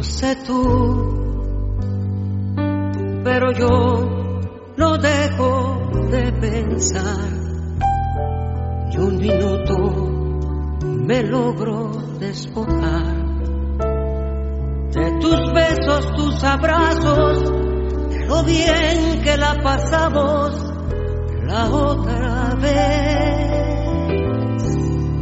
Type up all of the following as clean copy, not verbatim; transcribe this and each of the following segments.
sé tú, pero yo no dejo de pensar, y un minuto me logro despojar de tus besos, tus abrazos, de lo bien que la pasamos la otra vez.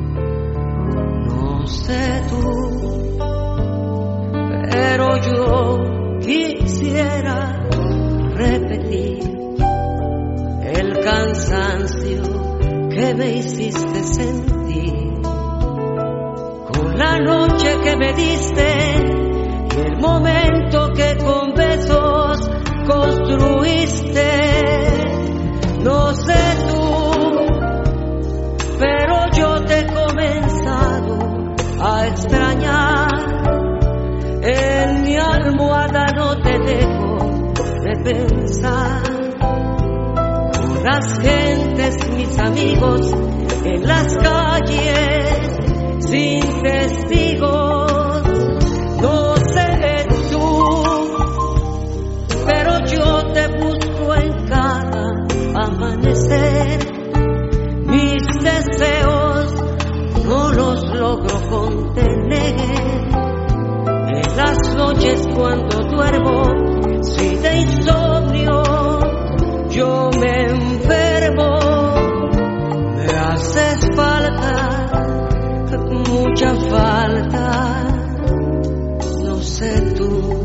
No sé tú, pero yo quisiera repetir el cansancio que me hiciste sentir con la noche que me diste y el momento que con besos construiste. No sé tú, pero yo te he comenzado a extrañar. En mi almohada no te dejo de pensar. Con las gentes, mis amigos, en las calles, sin testigos. No sé tú, pero yo te busco en cada amanecer. Mis deseos no los logro contener. En las noches cuando duermo, si de insomnio yo me enfermo, me haces falta, mucha falta. No sé tú.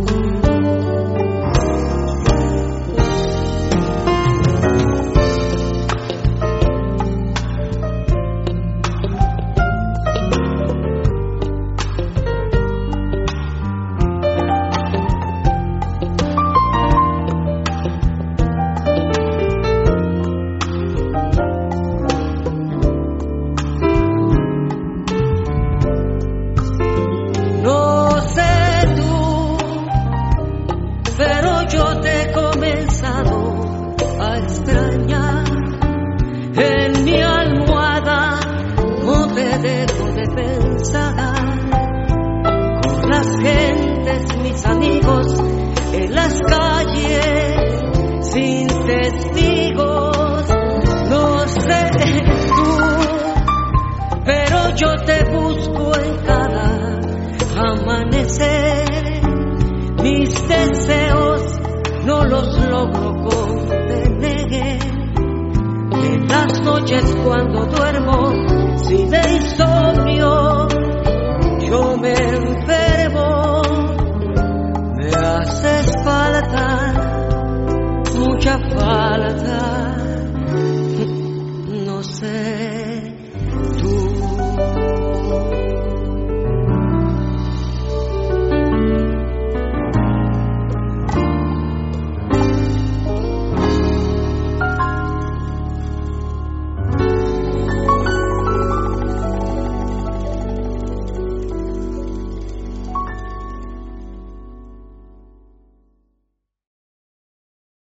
Yo te he comenzado a extrañar. En mi almohada no te dejo de pensar. Con las gentes, mis amigos, en las calles, sin testigos. No sé tú, pero yo te busco en cada amanecer. Mis deseos no los logro contener. En las noches cuando duermo, si de insomnio yo me enfermo, me haces falta, mucha falta. No sé.